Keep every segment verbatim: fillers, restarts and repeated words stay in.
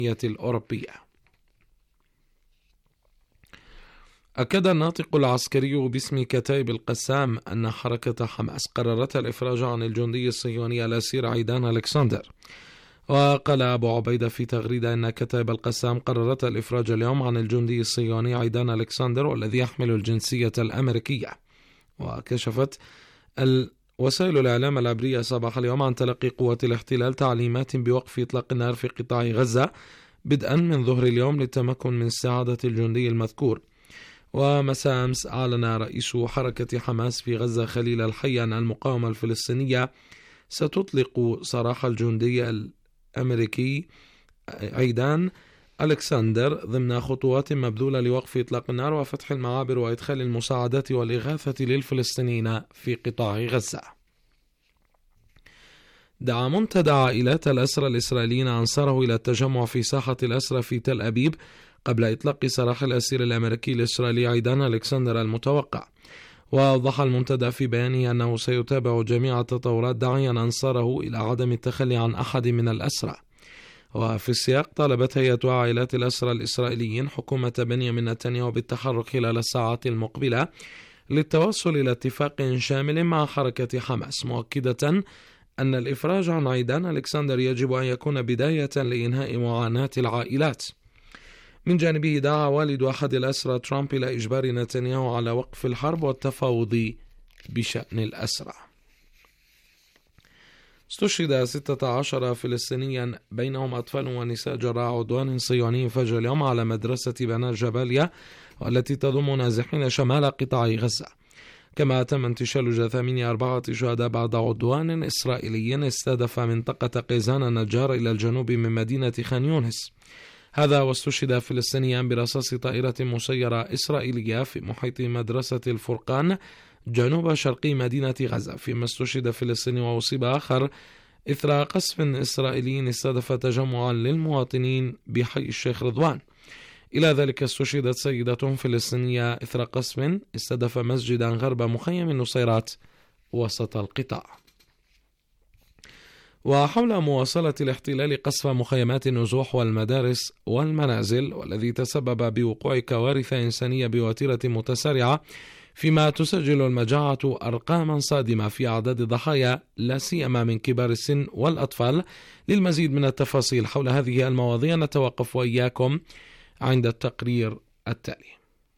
الأوروبية. أكد الناطق العسكري باسم كتائب القسام أن حركة حماس قررت الإفراج عن الجندي الصهيوني الأسير عيدان ألكسندر. وقال أبو عبيدة في تغريدة أن كتائب القسام قررت الإفراج اليوم عن الجندي الصهيوني عيدان ألكسندر والذي يحمل الجنسية الأمريكية. وكشفت وسائل الإعلام العبرية صباح اليوم عن تلقي قوات الاحتلال تعليمات بوقف إطلاق النار في قطاع غزة بدءا من ظهر اليوم للتمكن من استعادة الجندي المذكور. ومساء أمس أعلن رئيس حركة حماس في غزة خليل الحي أن المقاومة الفلسطينية ستطلق سراح الجندي الأمريكي عيدان ألكسندر ضمن خطوات مبذولة لوقف إطلاق النار وفتح المعابر وإدخال المساعدات والإغاثة للفلسطينيين في قطاع غزة. دعا منتدى عائلات الأسرى الإسرائيليين أنصاره إلى التجمع في ساحة الأسرى في تل أبيب قبل إطلاق سراح الأسير الأمريكي الإسرائيلي عيدان ألكسندر المتوقع. وأوضح المنتدى في بيانه أنه سيتابع جميع التطورات داعيا أنصاره إلى عدم التخلي عن أحد من الأسرى. وفي السياق طالبت هيئة عائلات الأسرى الإسرائيليين حكومة بنيامين نتنياهو بالتحرك خلال الساعات المقبلة للتوصل إلى اتفاق شامل مع حركة حماس، مؤكدة أن الإفراج عن عيدان ألكسندر يجب أن يكون بداية لإنهاء معاناة العائلات. من جانبه دعا والد أحد الأسرى ترامب إلى إجبار نتنياهو على وقف الحرب والتفاوض بشأن الأسرى. استشهد ستة عشر فلسطينيا بينهم أطفال ونساء جراء عدوان صهيوني فجر اليوم على مدرسة بنات جباليا والتي تضم نازحين شمال قطاع غزة. كما تم انتشال جثامين أربعة شهداء بعد عدوان إسرائيلي استهدف منطقة قيزان النجار إلى الجنوب من مدينة خان يونس. هذا واستشهد فلسطينيان برصاص طائرة مسيرة إسرائيلية في محيط مدرسة الفرقان جنوب شرقي مدينة غزة، فيما استشهد فلسطيني وأصيب آخر إثر قصف إسرائيلي استهدف تجمعا للمواطنين بحي الشيخ رضوان. إلى ذلك استشهدت سيدة فلسطينية إثر قصف استهدف مسجدا غرب مخيم النصيرات وسط القطاع. وحول مواصلة الاحتلال قصف مخيمات النزوح والمدارس والمنازل والذي تسبب بوقوع كوارث إنسانية بوتيرة متسارعة، فيما تسجل المجاعة أرقاما صادمة في أعداد الضحايا لا سيما من كبار السن والأطفال. للمزيد من التفاصيل حول هذه المواضيع نتوقف وإياكم عند التقرير التالي.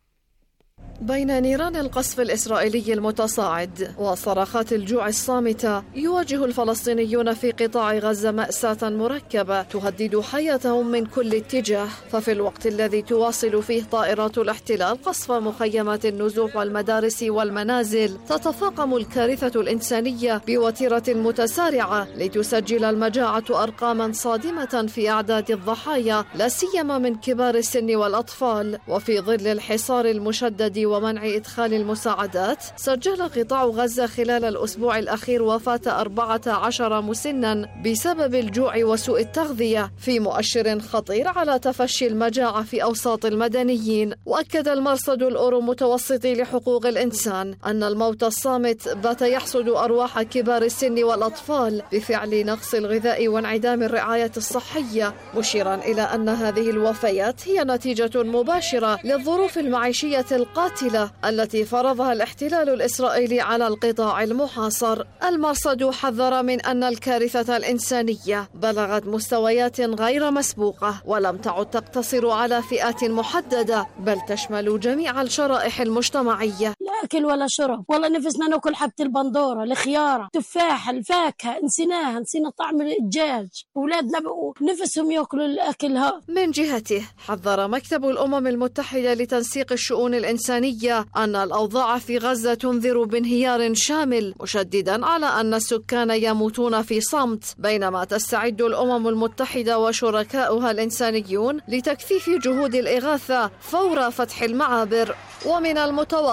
بين نيران القصف الإسرائيلي المتصاعد وصرخات الجوع الصامتة، يواجه الفلسطينيون في قطاع غزة مأساة مركبة تهدد حياتهم من كل اتجاه. ففي الوقت الذي تواصل فيه طائرات الاحتلال قصف مخيمات النزوح والمدارس والمنازل، تتفاقم الكارثة الإنسانية بوتيرة متسارعة لتسجل المجاعة أرقاما صادمة في أعداد الضحايا لا سيما من كبار السن والأطفال. وفي ظل الحصار المشدد ومنع إدخال المساعدات، سجل قطاع غزة خلال الأسبوع الأخير وفاة أربعة عشر مسنا بسبب الجوع وسوء التغذية، في مؤشر خطير على تفشي المجاعة في أوساط المدنيين. وأكد المرصد الأورو متوسطي لحقوق الإنسان أن الموت الصامت بات يحصد أرواح كبار السن والأطفال بفعل نقص الغذاء وانعدام الرعاية الصحية، مشيرا إلى أن هذه الوفيات هي نتيجة مباشرة للظروف المعيشية القاتلة التي فرضها الاحتلال الإسرائيلي على القطاع المحاصر. المرصد حذر من أن الكارثة الإنسانية بلغت مستويات غير مسبوقة ولم تعد تقتصر على فئات محددة، بل تشمل جميع الشرائح المجتمعية. لا أكل ولا شرب، والله نفسنا نأكل حبة البندورة، الخيارة، تفاح، الفاكهة، نسيناها، نسينا طعم الدجاج. أولادنا بقوا نفسهم يأكلوا الأكل ها. من جهته حذر مكتب الأمم المتحدة لتنسيق الشؤون الإنسانية أن الأوضاع في غزة تنذر بانهيار شامل، مشددا على أن السكان يموتون في صمت، بينما تستعد الأمم المتحدة وشركاؤها الإنسانيون لتكثيف جهود الإغاثة فور فتح المعابر. ومن المتوقع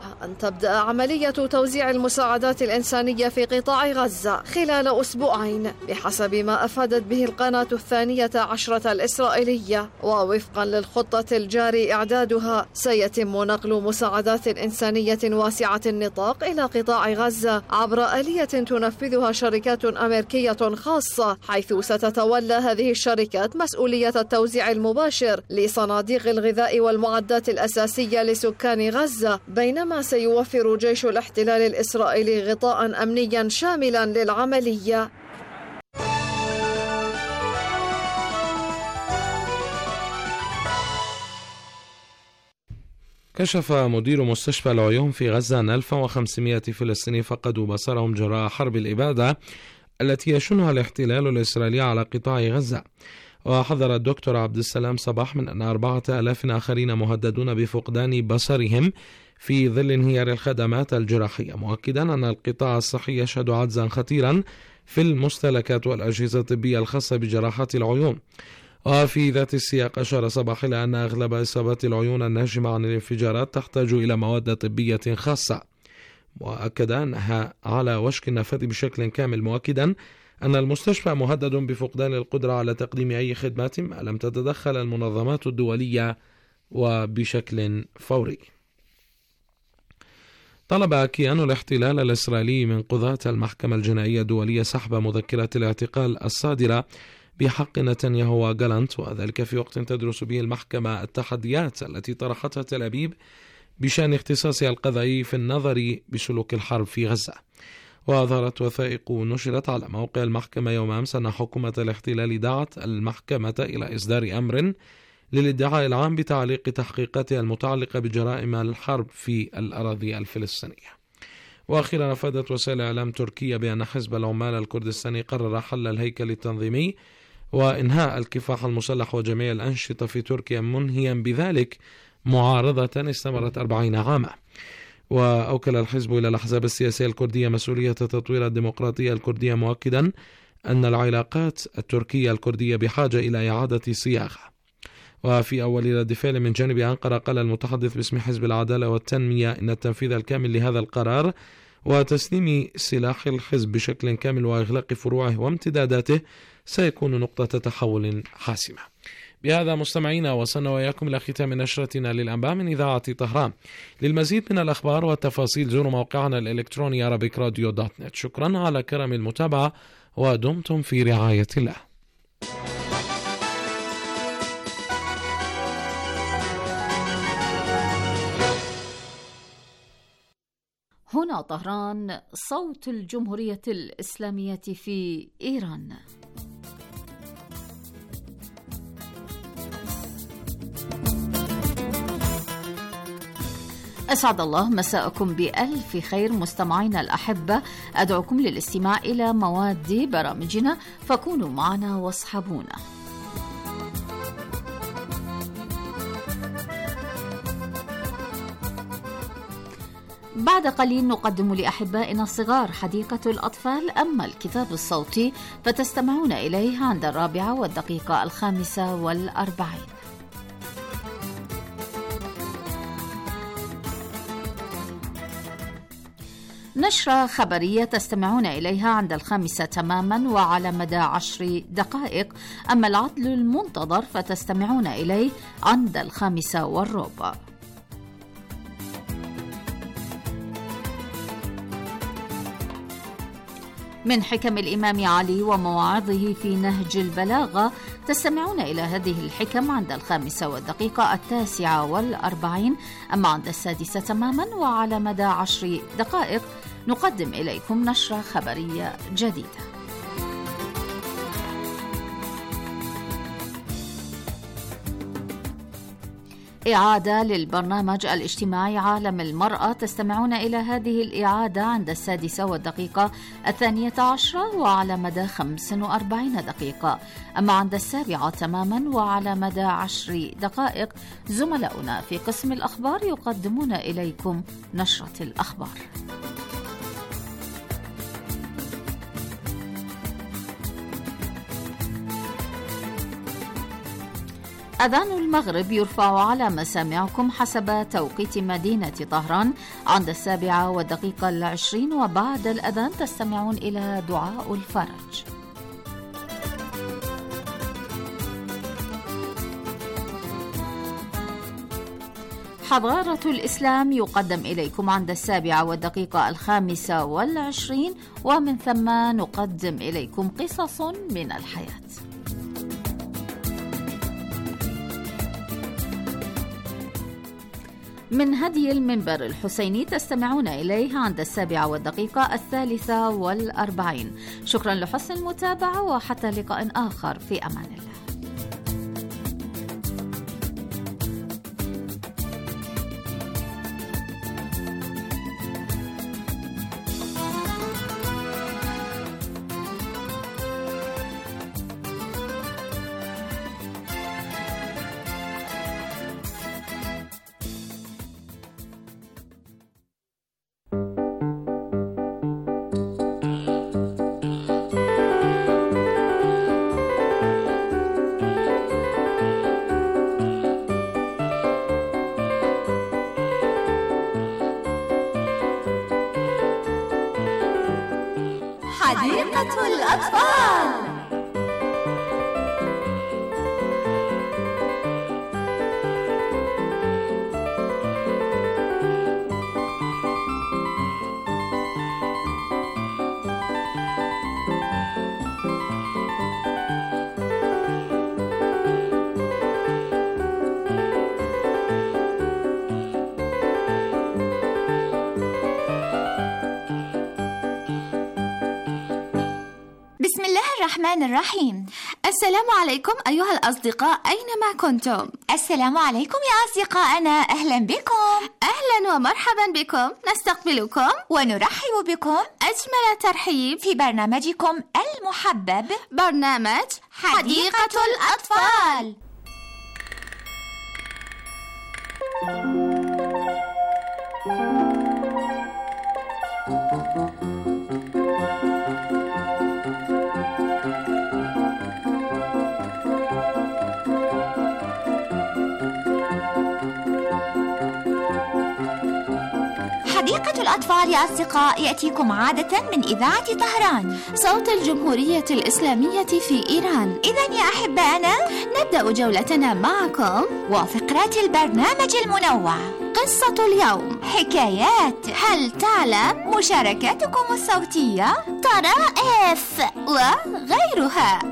أن تبدأ عملية توزيع المساعدات الإنسانية في قطاع غزة خلال أسبوعين بحسب ما أفادت به القناة الثانية عشرة الإسرائيلية. ووفقا للخطة الجاري إعدادها سيتم نقل مساعدات إنسانية واسعة النطاق إلى قطاع غزة عبر آلية تنفذها شركات أمريكية خاصة، حيث ستتولى هذه الشركات مسؤولية التوزيع المباشر لصناديق الغذاء والمعدات الأساسية لسكان غزة، بينما سيوفر جيش الاحتلال الإسرائيلي غطاء أمنيا شاملا للعملية. كشف مدير مستشفى العيون في غزة أن ألف وخمسمائة فلسطيني فقدوا بصرهم جراء حرب الإبادة التي يشنها الاحتلال الإسرائيلي على قطاع غزة. وحذر الدكتور عبد السلام صباح من أن أربعة آلاف آخرين مهددون بفقدان بصرهم في ظل انهيار الخدمات الجراحية، مؤكدا أن القطاع الصحي يشهد عجزا خطيرا في المستلكات والأجهزة الطبية الخاصة بجراحات العيون. وفي ذات السياق أشار صباح إلى أن أغلب إصابات العيون الناجمة عن الانفجارات تحتاج إلى مواد طبية خاصة، وأكد أنها على وشك النفاذ بشكل كامل، مؤكدا أن المستشفى مهدد بفقدان القدرة على تقديم أي خدمات ما لم تتدخل المنظمات الدولية وبشكل فوري. طلب كيان الاحتلال الإسرائيلي من قضاة المحكمة الجنائية الدولية سحب مذكرة الاعتقال الصادرة بحق نتنياهو وجالانت، وذلك في وقت تدرس به المحكمة التحديات التي طرحتها تل أبيب بشأن اختصاصها القضائي في النظر بسلوك الحرب في غزة. وأظهرت وثائق نشرت على موقع المحكمة يوم أمس أن حكومة الاحتلال دعت المحكمة إلى إصدار أمر للادعاء العام بتعليق تحقيقاتها المتعلقة بجرائم الحرب في الأراضي الفلسطينية. وأخيرا أفادت وسائل إعلام تركيا بأن حزب العمال الكردستاني قرر حل الهيكل التنظيمي وإنهاء الكفاح المسلح وجميع الأنشطة في تركيا، منهيا بذلك معارضة استمرت أربعين عاما. وأوكل الحزب إلى الأحزاب السياسية الكردية مسؤولية تطوير الديمقراطية الكردية، مؤكدا أن العلاقات التركية الكردية بحاجة إلى إعادة صياغة. وفي أول رد فعل من جانب أنقرة قال المتحدث باسم حزب العدالة والتنمية إن التنفيذ الكامل لهذا القرار وتسليم سلاح الحزب بشكل كامل وإغلاق فروعه وامتداداته سيكون نقطة تحول حاسمة. بهذا مستمعينا وصلنا وإياكم إلى ختام نشرتنا للأنباء من إذاعة طهران. للمزيد من الأخبار والتفاصيل زوروا موقعنا الإلكتروني أرابيك راديو دوت نت. شكرا على كرم المتابعة ودمتم في رعاية الله. هنا طهران، صوت الجمهورية الإسلامية في إيران. أسعد الله مساءكم بألف خير مستمعينا الأحبة، أدعوكم للاستماع إلى مواد برامجنا، فكونوا معنا واصحبونا. بعد قليل نقدم لأحبائنا الصغار حديقة الأطفال، أما الكتاب الصوتي فتستمعون إليه عند الرابعة والدقيقة الخامسة والأربعين. نشرة خبرية تستمعون إليها عند الخامسة تماما وعلى مدى عشر دقائق، أما العدل المنتظر فتستمعون إليه عند الخامسة والربع. من حكم الإمام علي ومواعظه في نهج البلاغة تستمعون إلى هذه الحكم عند الخامسة والدقيقة التاسعة والأربعين، أما عند السادسة تماما وعلى مدى عشر دقائق نقدم إليكم نشرة خبرية جديدة. إعادة للبرنامج الاجتماعي عالم المرأة تستمعون إلى هذه الإعادة عند السادسة والدقيقة الثانية عشرة وعلى مدى خمس وأربعين دقيقة، أما عند السابعة تماما وعلى مدى عشر دقائق زملاؤنا في قسم الأخبار يقدمون إليكم نشرة الأخبار. أذان المغرب يرفع على مسامعكم حسب توقيت مدينة طهران عند السابعة والدقيقة العشرين، وبعد الأذان تستمعون إلى دعاء الفرج. حضارة الإسلام يقدم إليكم عند السابعة والدقيقة الخامسة والعشرين، ومن ثم نقدم إليكم قصص من الحياة. من هدي المنبر الحسيني تستمعون إليه عند السابعة والدقيقة الثالثة والأربعين. شكرا لحسن المتابعة، وحتى لقاء آخر، في أمان الله. حديقة الأطفال. بسم الله الرحمن الرحيم. السلام عليكم أيها الأصدقاء أينما كنتم. السلام عليكم يا أصدقائنا، أهلا بكم. أهلا ومرحبا بكم، نستقبلكم ونرحب بكم أجمل ترحيب في برنامجكم المحبب، برنامج حديقة الأطفال. حديقة الأطفال يا أصدقاء يأتيكم عادة من إذاعة طهران، صوت الجمهورية الإسلامية في إيران. إذن يا أحبائنا نبدأ جولتنا معكم وفقرات البرنامج المنوع، قصة اليوم، حكايات، هل تعلم، مشاركاتكم الصوتية، طرائف وغيرها.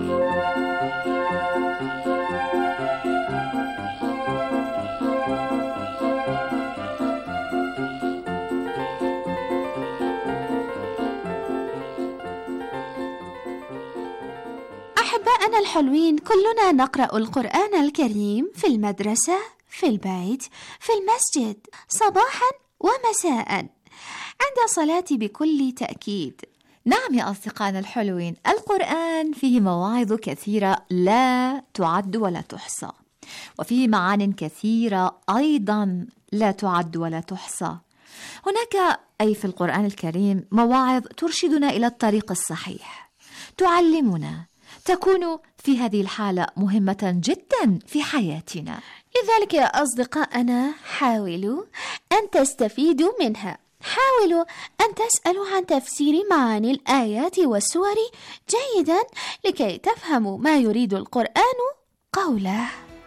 أحبائنا الحلوين، كلنا نقرأ القرآن الكريم في المدرسة، في البيت، في المسجد، صباحا ومساء، عند الصلاة بكل تأكيد. نعم يا أصدقائنا الحلوين، القرآن فيه مواعظ كثيرة لا تعد ولا تحصى، وفيه معان كثيرة أيضا لا تعد ولا تحصى. هناك أي في القرآن الكريم مواعظ ترشدنا إلى الطريق الصحيح، تعلمنا، تكون في هذه الحالة مهمة جدا في حياتنا. لذلك يا أصدقائنا حاولوا أن تستفيدوا منها، حاولوا أن تسألوا عن تفسير معاني الآيات والسور جيدا لكي تفهموا ما يريد القرآن قوله.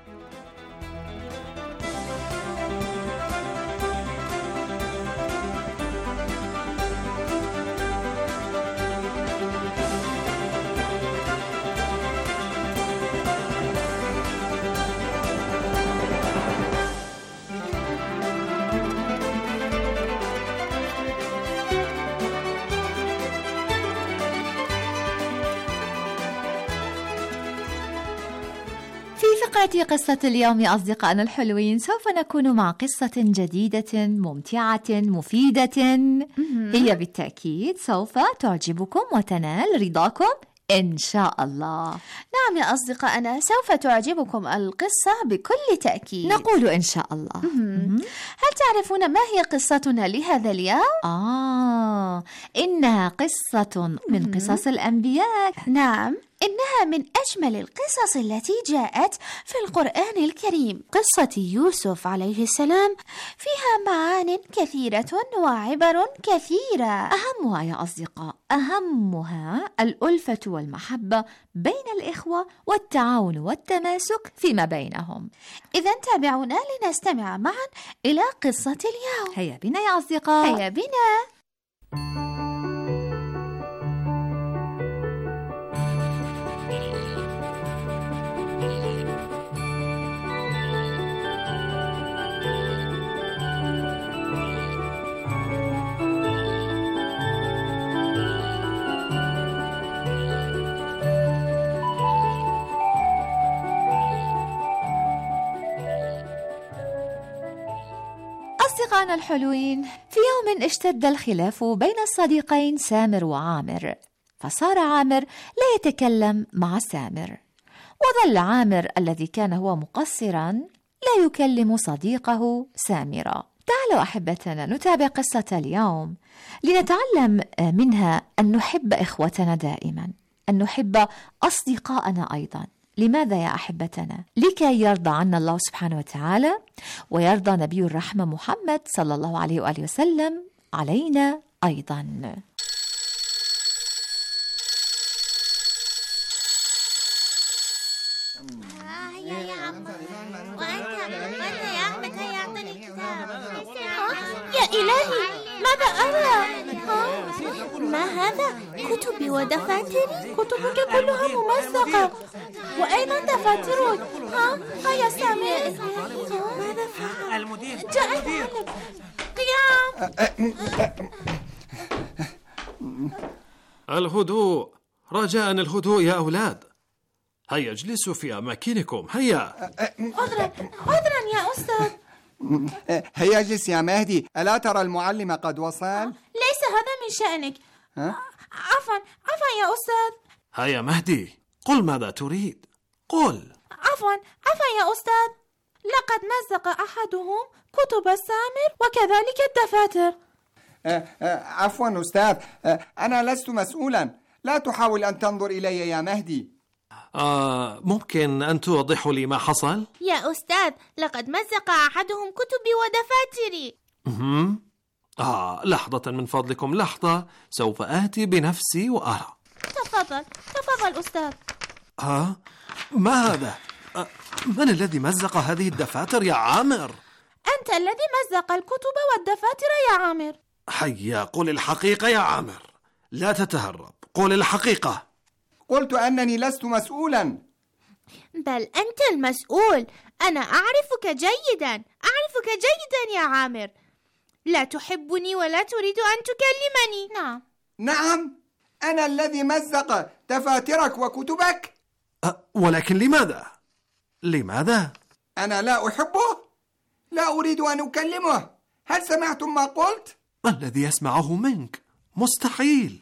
فقرة قصة اليوم يا أصدقائنا الحلوين سوف نكون مع قصة جديدة ممتعة مفيدة، هي بالتأكيد سوف تعجبكم وتنال رضاكم إن شاء الله. نعم يا أصدقائنا، سوف تعجبكم القصة بكل تأكيد، نقول إن شاء الله. هل تعرفون ما هي قصتنا لهذا اليوم؟ آه إنها قصة من قصص الأنبياء. نعم، إنها من أجمل القصص التي جاءت في القرآن الكريم. قصة يوسف عليه السلام فيها معان كثيرة وعبر كثيرة، أهمها يا أصدقاء أهمها الألفة والمحبة بين الإخوة والتعاون والتماسك فيما بينهم. إذا تابعونا لنستمع معا إلى قصة اليوم. هيا بنا يا أصدقاء، هيا بنا. أصدقائنا الحلوين، في يوم اشتد الخلاف بين الصديقين سامر وعامر، فصار عامر لا يتكلم مع سامر، وظل عامر الذي كان هو مقصرا لا يكلم صديقه سامرا. تعالوا أحبتنا نتابع قصة اليوم لنتعلم منها أن نحب إخوتنا دائما، أن نحب أصدقائنا أيضا. لماذا يا أحبتنا؟ لكي يرضى عنا الله سبحانه وتعالى، ويرضى نبي الرحمة محمد صلى الله عليه وآله وسلم علينا أيضا. يا عم وأنت وأنت يا أحمد هيا أعطني الكتاب. يا إلهي، ماذا أرى؟ ما هذا؟ كتبي ودفاتري؟ كتبك كلها ممزقة، وأيضا دفاترك. ها ها يا سامر، ماذا فعل؟ المدير جاء المعلم. قيام. الهدوء، رجاء الهدوء يا أولاد. هيا اجلسوا في أماكنكم. هيا. عذرا عذرا يا أستاذ. هيا اجلس يا مهدي، ألا ترى المعلم قد وصل؟ ليس هذا من شأنك. ها؟ عفوا عفوا يا أستاذ. هيا مهدي، قل ماذا تريد. قل. عفوا عفوا يا أستاذ، لقد مزق أحدهم كتب سامر وكذلك الدفاتر. عفوا أستاذ، أنا لست مسؤولا، لا تحاول أن تنظر إلي يا مهدي. آه ممكن أن توضحوا لي ما حصل؟ يا أستاذ، لقد مزق أحدهم كتبي ودفاتري. مهم. آه لحظة من فضلكم، لحظة، سوف آتي بنفسي وأرى. تفضل تفضل أستاذ. آه ما هذا؟ آه من الذي مزق هذه الدفاتر يا عامر؟ أنت الذي مزق الكتب والدفاتر يا عامر. هيا قل الحقيقة يا عامر، لا تتهرب، قل الحقيقة. قلت أنني لست مسؤولا. بل أنت المسؤول، أنا أعرفك جيدا، أعرفك جيدا يا عامر. لا تحبني ولا تريد أن تكلمني. نعم نعم، أنا الذي مزق دفاترك وكتبك. أه ولكن لماذا؟ لماذا؟ أنا لا أحبه، لا أريد أن أكلمه. هل سمعتم ما قلت؟ الذي يسمعه منك مستحيل.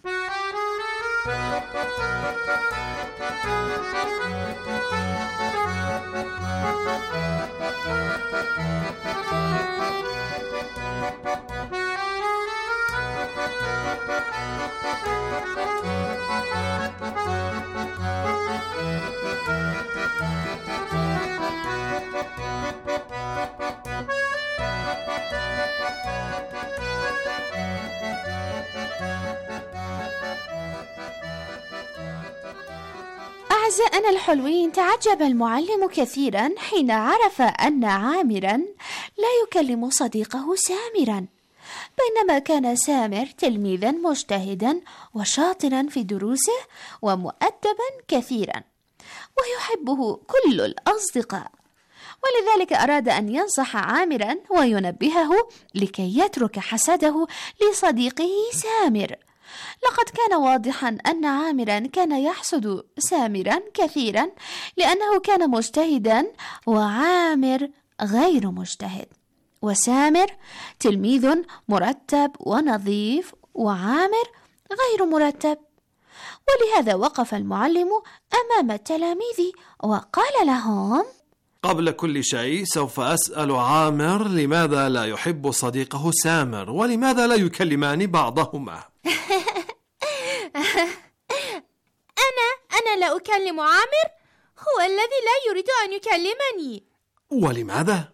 أعزائنا الحلوين، تعجب المعلم كثيرا حين عرف أن عامرا لا يكلم صديقه سامرا، بينما كان سامر تلميذا مجتهدا وشاطرا في دروسه ومؤدبا كثيرا ويحبه كل الأصدقاء، ولذلك أراد أن ينصح عامرا وينبهه لكي يترك حسده لصديقه سامر. لقد كان واضحا أن عامرا كان يحسد سامرا كثيرا لأنه كان مجتهدا وعامر غير مجتهد، وسامر تلميذ مرتب ونظيف وعامر غير مرتب. ولهذا وقف المعلم أمام التلاميذ وقال لهم: قبل كل شيء سوف أسأل عامر لماذا لا يحب صديقه سامر، ولماذا لا يكلمان بعضهما؟ أنا أنا أنا لا أكلم عامر، هو الذي لا يريد أن يكلمني. ولماذا؟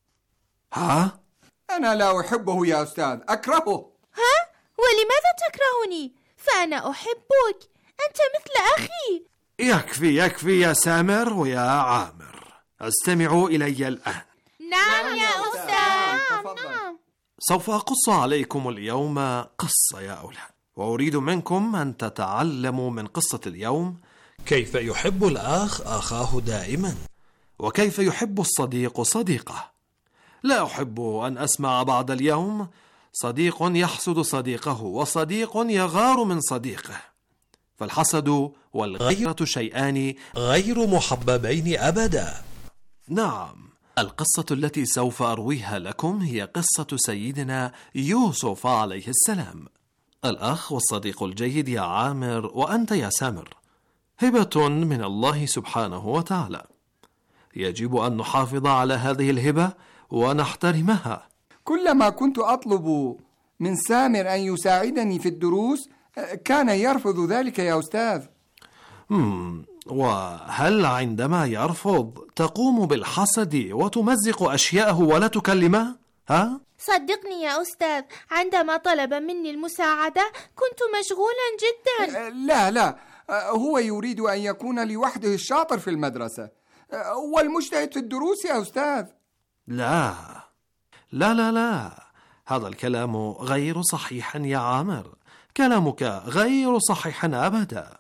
ها؟ أنا لا أحبه يا أستاذ، أكرهه. ها؟ ولماذا تكرهني؟ فأنا أحبك، أنت مثل أخي. يكفي يكفي يا سامر ويا عامر، استمعوا إلي الآن. نعم يا أستاذ. نعم. سوف أقص عليكم اليوم قصة يا أولاد، وأريد منكم أن تتعلموا من قصة اليوم كيف يحب الأخ أخاه دائما، وكيف يحب الصديق صديقه. لا أحب أن أسمع بعد اليوم صديق يحسد صديقه وصديق يغار من صديقه، فالحسد والغيرة شيئان غير محببين أبدا. نعم، القصة التي سوف أرويها لكم هي قصة سيدنا يوسف عليه السلام. الأخ والصديق الجيد يا عامر وأنت يا سامر هبة من الله سبحانه وتعالى، يجب أن نحافظ على هذه الهبة ونحترمها. كلما كنت أطلب من سامر أن يساعدني في الدروس كان يرفض ذلك يا أستاذ. مم. وهل عندما يرفض تقوم بالحسد وتمزق أشياءه ولا تكلمه؟ ها؟ صدقني يا أستاذ، عندما طلب مني المساعدة كنت مشغولا جدا. لا لا، هو يريد أن يكون لوحده الشاطر في المدرسة والمجتهد في الدروس يا أستاذ. لا لا لا لا، هذا الكلام غير صحيح يا عامر، كلامك غير صحيح أبدا.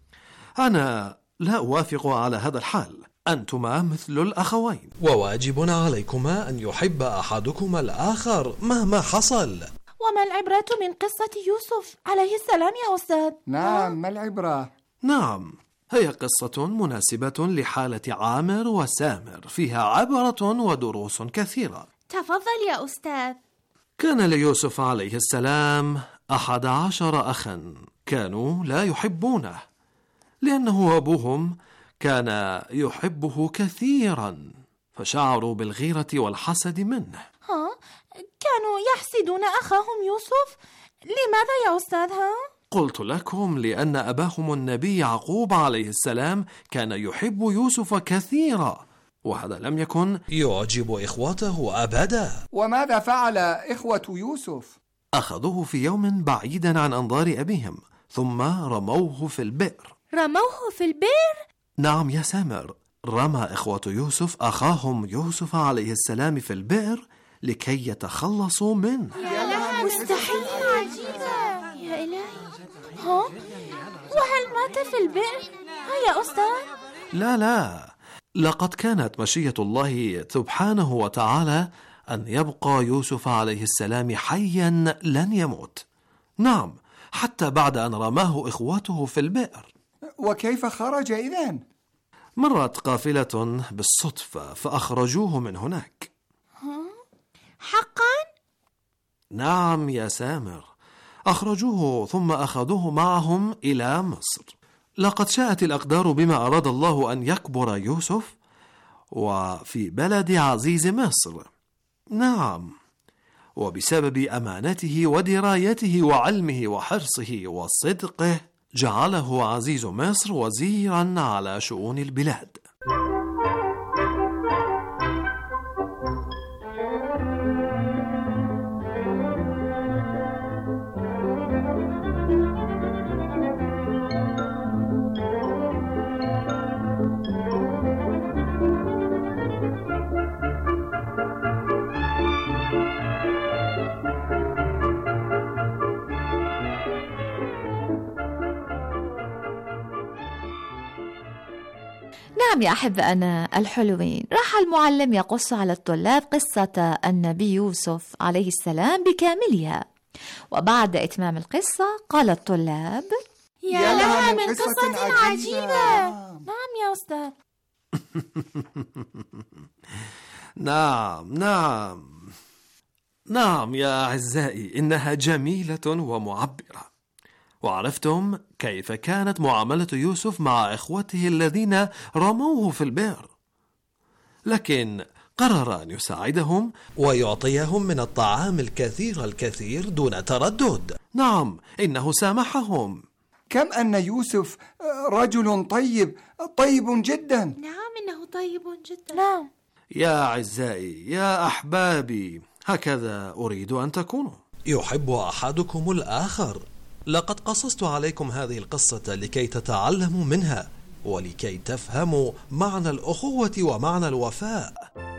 أنا لا أوافق على هذا الحال، أنتما مثل الأخوين، وواجب عليكما أن يحب أحدكما الآخر مهما حصل. وما العبرة من قصة يوسف عليه السلام يا أستاذ؟ نعم، ما العبرة؟ نعم، هي قصة مناسبة لحالة عامر وسامر، فيها عبرة ودروس كثيرة. تفضل يا أستاذ. كان ليوسف عليه السلام أحد عشر أخا، كانوا لا يحبونه لأنه أبوهم كان يحبه كثيرا، فشعروا بالغيرة والحسد منه. ها؟ كانوا يحسدون أخاهم يوسف؟ لماذا يا أستاذ؟ ها؟ قلت لكم لأن أباهم النبي يعقوب عليه السلام كان يحب يوسف كثيرا، وهذا لم يكن يعجب إخوته أبدا. وماذا فعل إخوة يوسف؟ أخذوه في يوم بعيدا عن أنظار أبيهم ثم رموه في البئر. رموه في البئر؟ نعم يا سامر، رمى إخوة يوسف أخاهم يوسف عليه السلام في البئر لكي يتخلصوا منه. يا لها مستحيل، عجيبة يا إلهي. ها؟ وهل مات في البئر؟ ها يا أستاذ؟ لا لا، لقد كانت مشيئة الله سبحانه وتعالى أن يبقى يوسف عليه السلام حيا لن يموت. نعم، حتى بعد أن رماه إخوته في البئر. وكيف خرج إذن؟ مرت قافلة بالصدفة فأخرجوه من هناك. حقا؟ نعم يا سامر، أخرجوه ثم أخذوه معهم إلى مصر. لقد شاءت الأقدار بما أراد الله أن يكبر يوسف وفي بلد عزيز مصر. نعم، وبسبب أمانته ودرايته وعلمه وحرصه وصدقه جعله عزيز مصر وزيرا على شؤون البلاد. نعم يا أحبائنا الحلوين، راح المعلم يقص على الطلاب قصة النبي يوسف عليه السلام بكاملها، وبعد إتمام القصة قال الطلاب: يا لها من قصة عجيبة, عجيبة. نعم يا أستاذ. نعم نعم نعم يا أعزائي، إنها جميلة ومعبرة. وعرفتم كيف كانت معاملة يوسف مع إخوته الذين رموه في البئر، لكن قرر أن يساعدهم ويعطيهم من الطعام الكثير الكثير دون تردد. نعم، إنه سامحهم. كم أن يوسف رجل طيب طيب جدا. نعم إنه طيب جدا. نعم يا أعزائي يا أحبابي، هكذا أريد أن تكونوا. يحب أحدكم الآخر. لقد قصصت عليكم هذه القصة لكي تتعلموا منها ولكي تفهموا معنى الأخوة ومعنى الوفاء.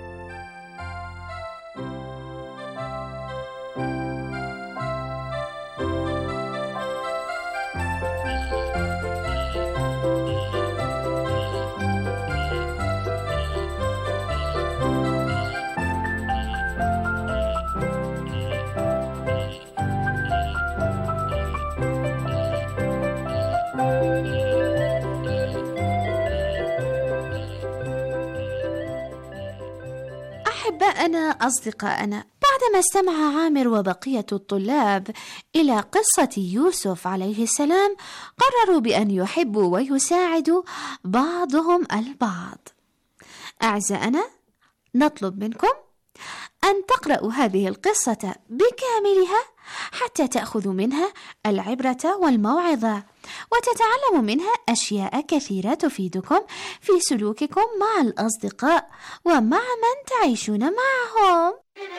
أحباءنا أصدقاءنا، بعدما استمع عامر وبقية الطلاب إلى قصة يوسف عليه السلام، قرروا بأن يحبوا ويساعدوا بعضهم البعض. أعزائنا، نطلب منكم أن تقرأوا هذه القصة بكاملها حتى تأخذوا منها العبرة والموعظة، وتتعلموا منها أشياء كثيرة تفيدكم في سلوككم مع الأصدقاء ومع من تعيشون معهم.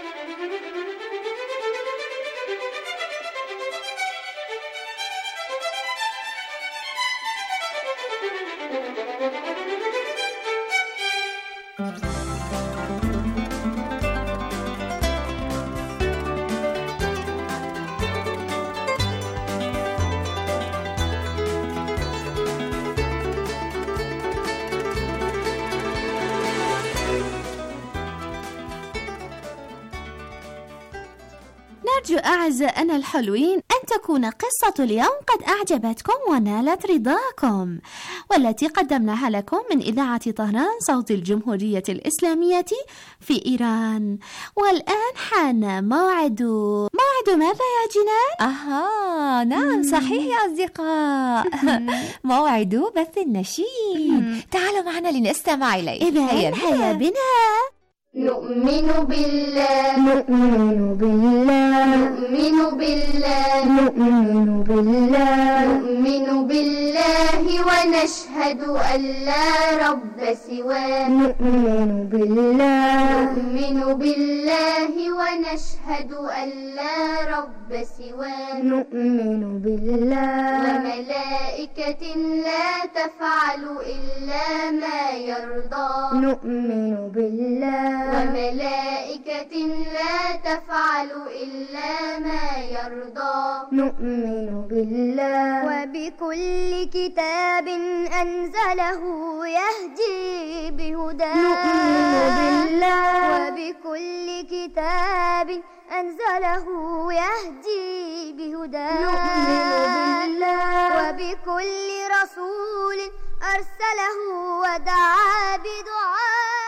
نرجو أعزائنا الحلوين أن تكون قصة اليوم قد أعجبتكم ونالت رضاكم، والتي قدمناها لكم من إذاعة طهران صوت الجمهورية الإسلامية في إيران. والآن حان موعد موعد ماذا يا جنان؟ أها نعم صحيح يا أصدقاء، موعد بث النشيد. تعالوا معنا لنستمع إليه. إذا هيا بنا. نؤمن بالله نؤمن بالله نؤمن بالله نؤمن بالله نؤمن بالله ونشهد أن لا رب سواه. نؤمن بالله نؤمن بالله ونشهد أن لا رب سواه. نؤمن بالله وملائكة لا تفعل إلا ما يرضى. نؤمن بالله وملائكة لا تفعل إلا ما يرضى. نؤمن بالله وبكل كتاب أنزله يهدي بهداه. نؤمن بالله وبكل كتاب أنزله يهدي بهداه. نؤمن بالله وبكل رسول أرسله ودعا بدعاه.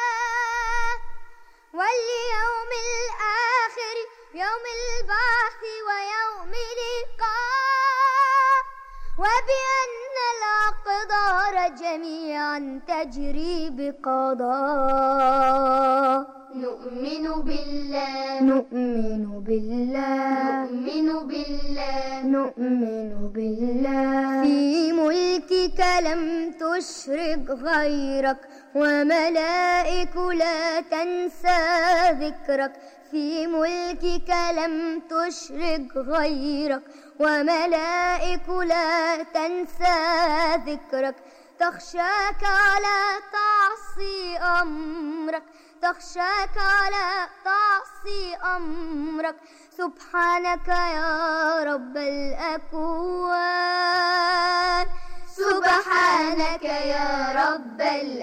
واليوم الآخر يوم البعث ويوم اللقاء، وبأن الأقدار جميعا تجري بقضاء. نؤمن بالله نؤمن بالله نؤمن بالله نؤمن بالله في ملكك لم تشرك غيرك، وملائك لا تنسى ذكرك. في ملكك لم تشرك غيرك، وملائك لا تنسى ذكرك. تخشاك لا تعصي أمرك، تخشاك لا تعصي أمرك. سبحانك يا رب الأكوان، سبحانك يا رب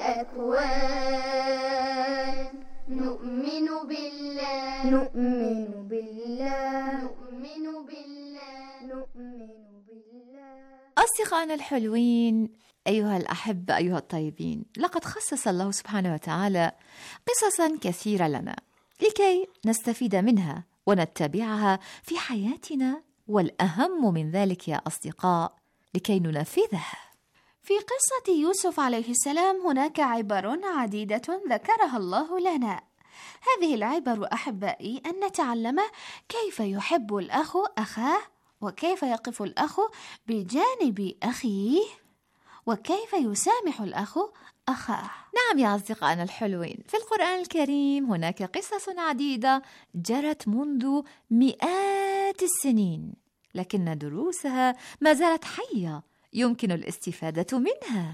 الأكوان. نؤمن بالله نؤمن بالله نؤمن بالله نؤمن بالله. أصدقائنا الحلوين، أيها الأحبة، أيها الطيبين، لقد خصص الله سبحانه وتعالى قصصا كثيرة لنا لكي نستفيد منها ونتبعها في حياتنا، والأهم من ذلك يا أصدقاء لكي ننفذها. في قصة يوسف عليه السلام هناك عبر عديدة ذكرها الله لنا. هذه العبر أحبائي أن نتعلم كيف يحب الأخ أخاه وكيف يقف الأخ بجانب أخيه؟ وكيف يسامح الأخ أخاه؟ نعم يا أصدقائنا الحلوين، في القرآن الكريم هناك قصص عديدة جرت منذ مئات السنين، لكن دروسها ما زالت حية يمكن الاستفادة منها.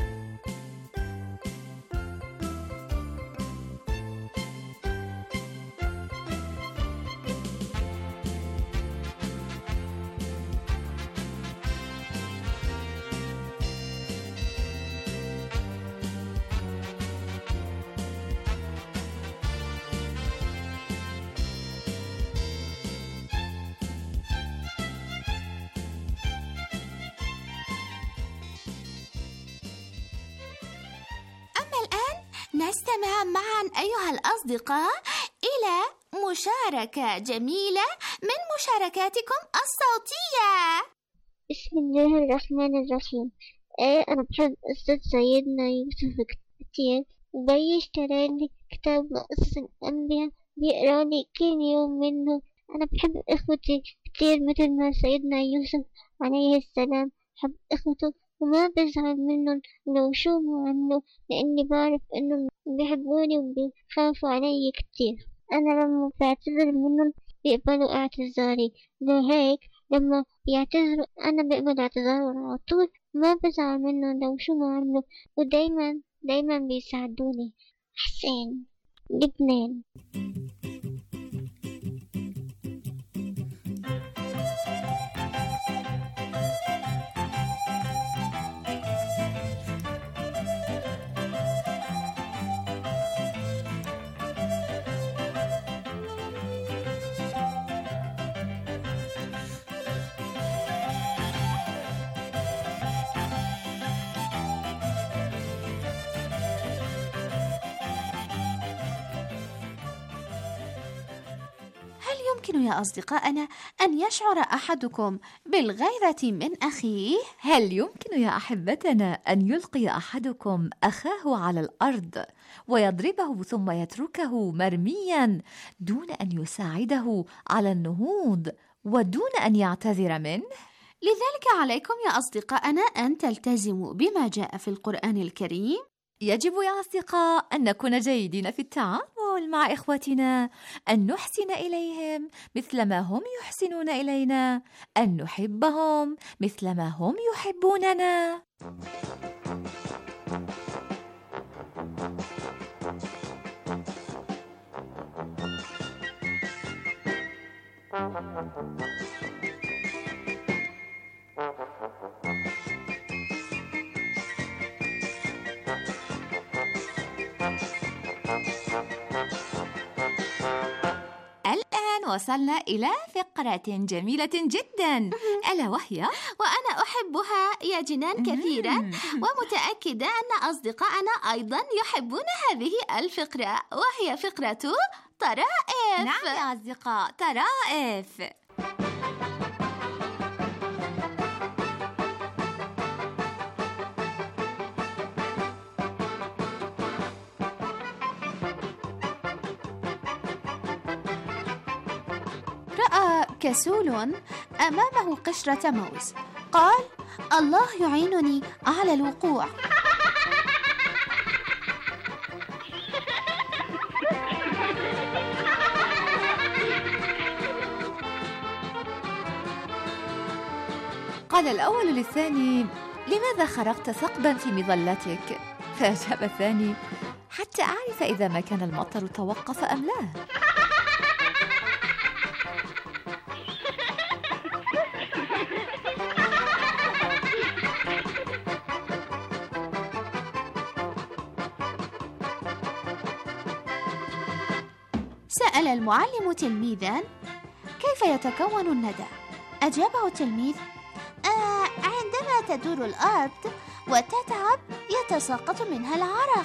نستمع معا أيها الأصدقاء إلى مشاركة جميلة من مشاركاتكم الصوتية. بسم الله الرحمن الرحيم. آه أنا بحب قصة سيدنا يوسف كتير، وبي اشترى لي كتاب قصص الأنبياء بيقرأ لي كل يوم منه. أنا بحب إخوتي كتير مثل ما سيدنا يوسف عليه السلام حب إخوته، وما بزعل منهم لو شو ما عملوا، لأني بعرف إنهم بيحبوني وبيخافوا علي كتير. أنا لما بعتذر منهم بيقبلوا اعتذاري، لهيك لما بيعتذروا أنا بقبل اعتذارهم على طول، ما بزعل منهم لو شو ما عملوا، ودايما دايما بيساعدوني. حسين، لبنان. يمكن يا أصدقائنا أن يشعر أحدكم بالغيرة من أخيه؟ هل يمكن يا أحبتنا أن يلقي أحدكم أخاه على الأرض ويضربه ثم يتركه مرميا دون أن يساعده على النهوض ودون أن يعتذر منه؟ لذلك عليكم يا أصدقائنا أن تلتزموا بما جاء في القرآن الكريم. يجب يا أصدقاء أن نكون جيدين في التعامل مع إخوتنا، أن نحسن إليهم مثلما هم يحسنون إلينا، أن نحبهم مثلما هم يحبوننا. الآن وصلنا إلى فقرة جميلة جدا، ألا وهي وأنا أحبها يا جنان كثيرا، ومتأكدة أن أصدقائنا أيضا يحبون هذه الفقرة، وهي فقرة طرائف. نعم يا أصدقاء، طرائف. رأى كسول أمامه قشرة موز، قال: الله يعينني على الوقوع. قال الأول للثاني: لماذا خرقت ثقبا في مظلتك؟ فأجاب الثاني: حتى أعرف إذا ما كان المطر توقف أم لا. سأل المعلم تلميذا: كيف يتكون الندى؟ أجابه التلميذ: آه عندما تدور الأرض وتتعب يتساقط منها العرق.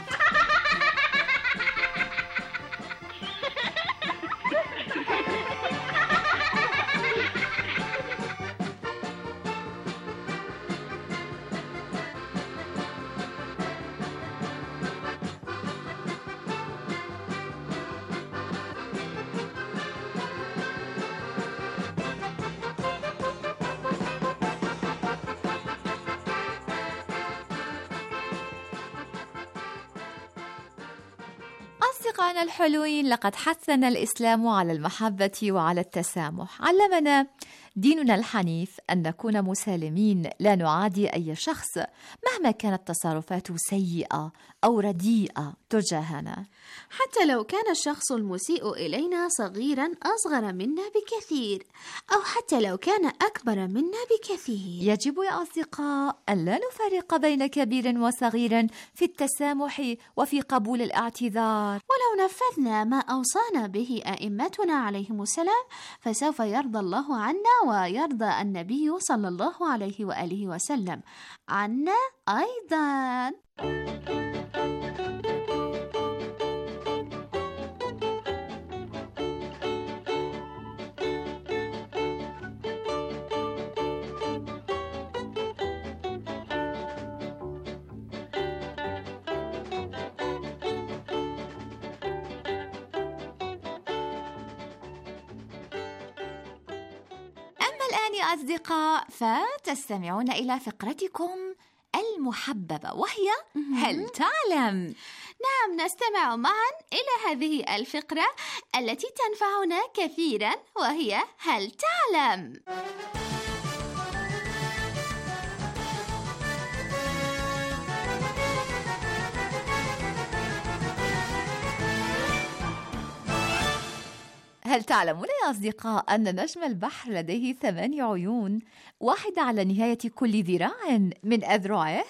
أصدقائنا الحلوين، لقد حثنا الإسلام على المحبة وعلى التسامح. علمنا ديننا الحنيف أن نكون مسالمين، لا نعادي أي شخص مهما كانت تصرفاته سيئة أو رديئة تجاهنا، حتى لو كان الشخص المسيء إلينا صغيرا أصغر منا بكثير، أو حتى لو كان أكبر منا بكثير. يجب يا أصدقاء أن لا نفرق بين كبير وصغير في التسامح وفي قبول الاعتذار. ولو نفذنا ما أوصانا به أئمتنا عليهم السلام، فسوف يرضى الله عنا ويرضى النبي صلى الله عليه وآله وسلم عنا أيضا. الآن يا أصدقاء فتستمعون إلى فقرتكم المحببة، وهي هل تعلم؟ نعم، نستمع معا إلى هذه الفقرة التي تنفعنا كثيرا، وهي هل تعلم؟ هل تعلمون يا أصدقاء أن نجم البحر لديه ثماني عيون، واحدة على نهاية كل ذراع من أذرعه؟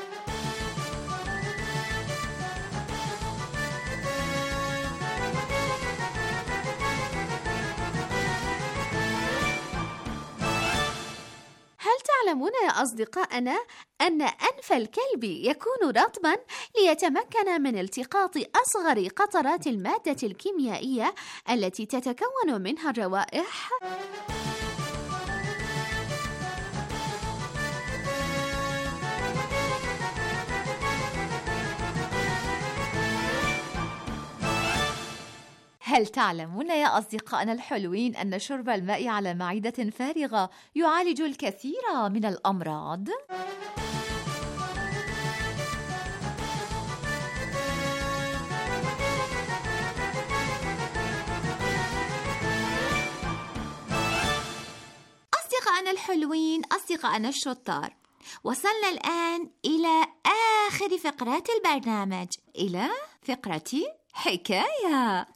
هل تعلمون يا أصدقائنا أن أنف الكلب يكون رطبا ليتمكن من التقاط أصغر قطرات المادة الكيميائية التي تتكون منها الروائح؟ هل تعلمون يا أصدقائنا الحلوين أن شرب الماء على معدة فارغة يعالج الكثير من الأمراض؟ أصدقائنا الحلوين، أصدقائنا الشطار، وصلنا الآن إلى آخر فقرات البرنامج، إلى فقرة حكاية.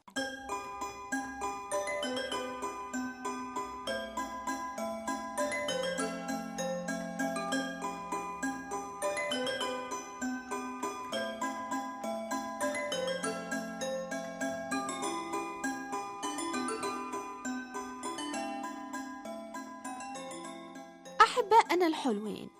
أحبائنا الحلوين،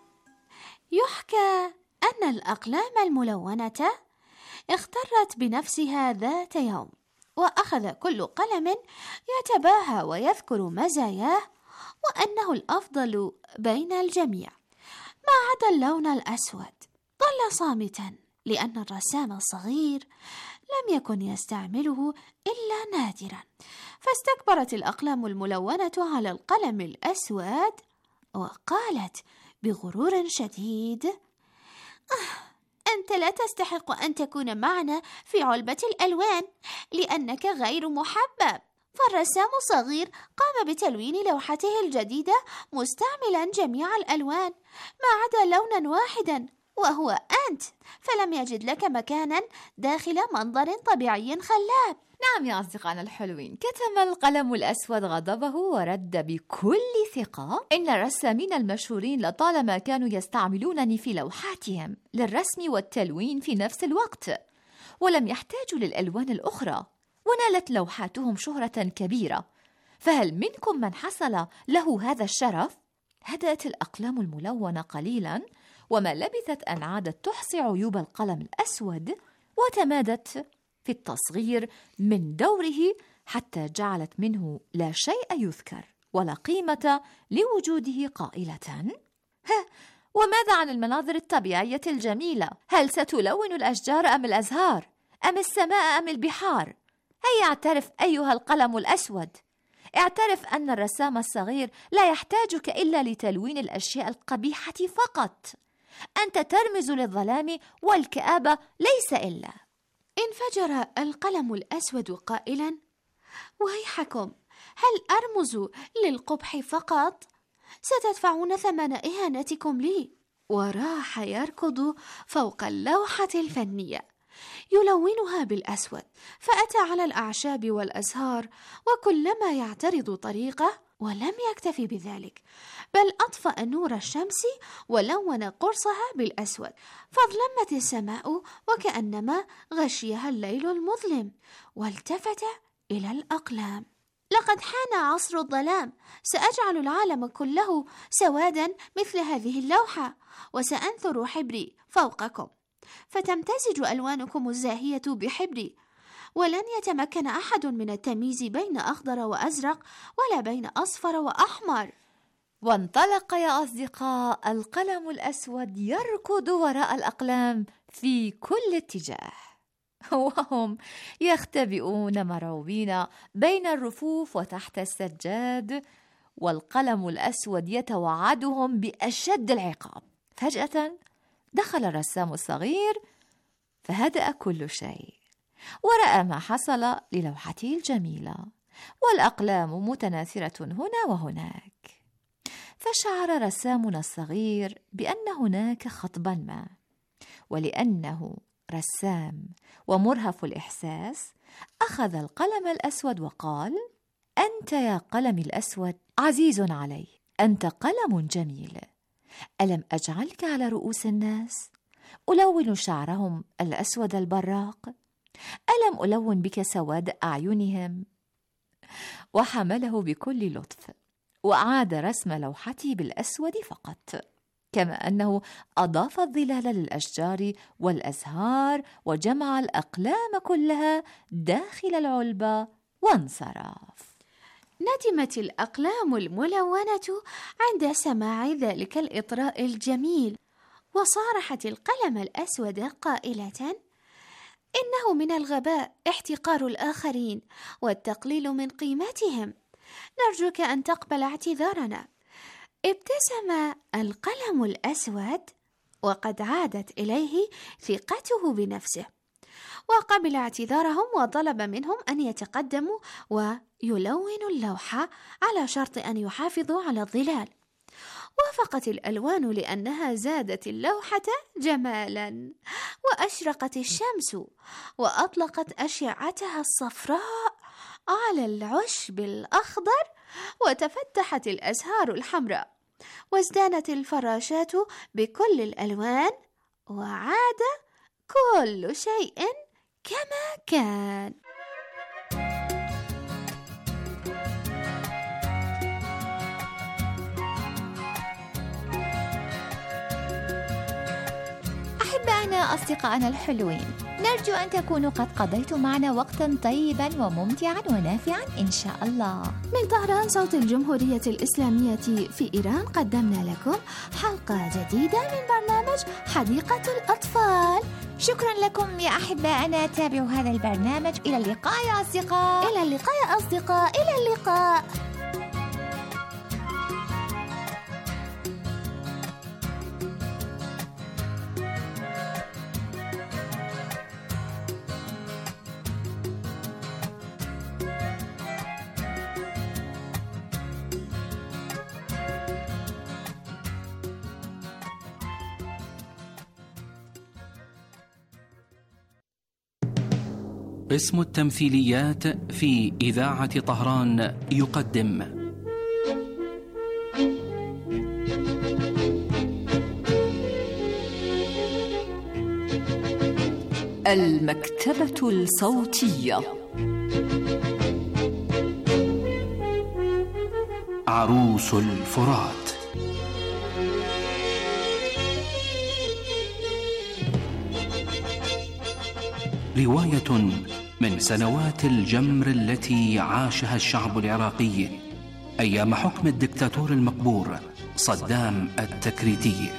يحكى أن الأقلام الملونة اخترت بنفسها ذات يوم، وأخذ كل قلم يتباهى ويذكر مزاياه وأنه الأفضل بين الجميع، ما عدا اللون الأسود. ظل صامتا لأن الرسام الصغير لم يكن يستعمله إلا نادرا، فاستكبرت الأقلام الملونة على القلم الأسود وقالت بغرور شديد: آه، أنت لا تستحق أن تكون معنا في علبة الألوان لأنك غير محبب. فالرسام الصغير قام بتلوين لوحته الجديدة مستعملا جميع الألوان ما عدا لونا واحدا، وهو أنت، فلم يجد لك مكانا داخل منظر طبيعي خلاب. نعم يا أصدقائنا الحلوين، كتم القلم الأسود غضبه ورد بكل ثقة: إن الرسامين المشهورين لطالما كانوا يستعملونني في لوحاتهم للرسم والتلوين في نفس الوقت، ولم يحتاجوا للألوان الأخرى، ونالت لوحاتهم شهرة كبيرة، فهل منكم من حصل له هذا الشرف؟ هدأت الأقلام الملونة قليلا، وما لبثت أن عادت تحصي عيوب القلم الأسود وتمادت في التصغير من دوره حتى جعلت منه لا شيء يذكر ولا قيمة لوجوده، قائلة: ها، وماذا عن المناظر الطبيعية الجميلة؟ هل ستلون الأشجار أم الأزهار أم السماء أم البحار؟ هيا اعترف أيها القلم الأسود، اعترف أن الرسام الصغير لا يحتاجك إلا لتلوين الأشياء القبيحة فقط. أنت ترمز للظلام والكآبة ليس إلا. انفجر القلم الأسود قائلا: ويحكم، هل أرمز للقبح فقط؟ ستدفعون ثمن إهانتكم لي. وراح يركض فوق اللوحة الفنية يلونها بالأسود، فأتى على الأعشاب والأزهار، وكلما يعترض طريقه، ولم يكتفي بذلك، بل أطفأ نور الشمس ولون قرصها بالأسود، فاظلمت السماء وكأنما غشيها الليل المظلم، والتفت إلى الأقلام: لقد حان عصر الظلام، سأجعل العالم كله سوادا مثل هذه اللوحة، وسأنثر حبري فوقكم، فتمتزج ألوانكم الزاهية بحبري، ولن يتمكن أحد من التمييز بين أخضر وأزرق ولا بين أصفر وأحمر. وانطلق يا أصدقاء القلم الأسود يركض وراء الأقلام في كل اتجاه، وهم يختبئون مرعوبين بين الرفوف وتحت السجاد، والقلم الأسود يتوعدهم بأشد العقاب. فجأة دخل الرسام الصغير فهدأ كل شيء، ورأى ما حصل للوحته الجميلة، والأقلام متناثرة هنا وهناك. فشعر رسامنا الصغير بأن هناك خطبا ما، ولأنه رسام ومرهف الإحساس أخذ القلم الأسود وقال: أنت يا قلمي الأسود عزيز علي، أنت قلم جميل، ألم أجعلك على رؤوس الناس ألون شعرهم الأسود البراق؟ ألم ألون بك سواد أعينهم؟ وحمله بكل لطف وأعاد رسم لوحتي بالأسود فقط، كما أنه أضاف الظلال للأشجار والأزهار وجمع الأقلام كلها داخل العلبة وانصرف. ندمت الأقلام الملونة عند سماع ذلك الإطراء الجميل، وصارحت القلم الأسود قائلة: إنه من الغباء احتقار الآخرين والتقليل من قيمتهم، نرجوك أن تقبل اعتذارنا. ابتسم القلم الأسود وقد عادت إليه ثقته بنفسه، وقبل اعتذارهم وطلب منهم أن يتقدموا ويلونوا اللوحة على شرط أن يحافظوا على الظلال. وافقت الألوان لأنها زادت اللوحة جمالا، وأشرقت الشمس وأطلقت أشعتها الصفراء على العشب الأخضر، وتفتحت الأزهار الحمراء، وازدانت الفراشات بكل الألوان، وعاد كل شيء كما كان. أحبائنا أصدقائنا الحلوين، نرجو أن تكونوا قد قضيتم معنا وقتا طيبا وممتعا ونافعا إن شاء الله. من طهران صوت الجمهورية الإسلامية في إيران قدمنا لكم حلقة جديدة من برنامج حديقة الأطفال. شكرا لكم يا أحبائنا، تابعوا هذا البرنامج. إلى اللقاء يا أصدقاء. إلى اللقاء يا أصدقاء. إلى اللقاء. قسم التمثيليات في إذاعة طهران يقدم المكتبة الصوتية. عروس الفرات. رواية من سنوات الجمر التي عاشها الشعب العراقي أيام حكم الدكتاتور المقبور صدام التكريتي.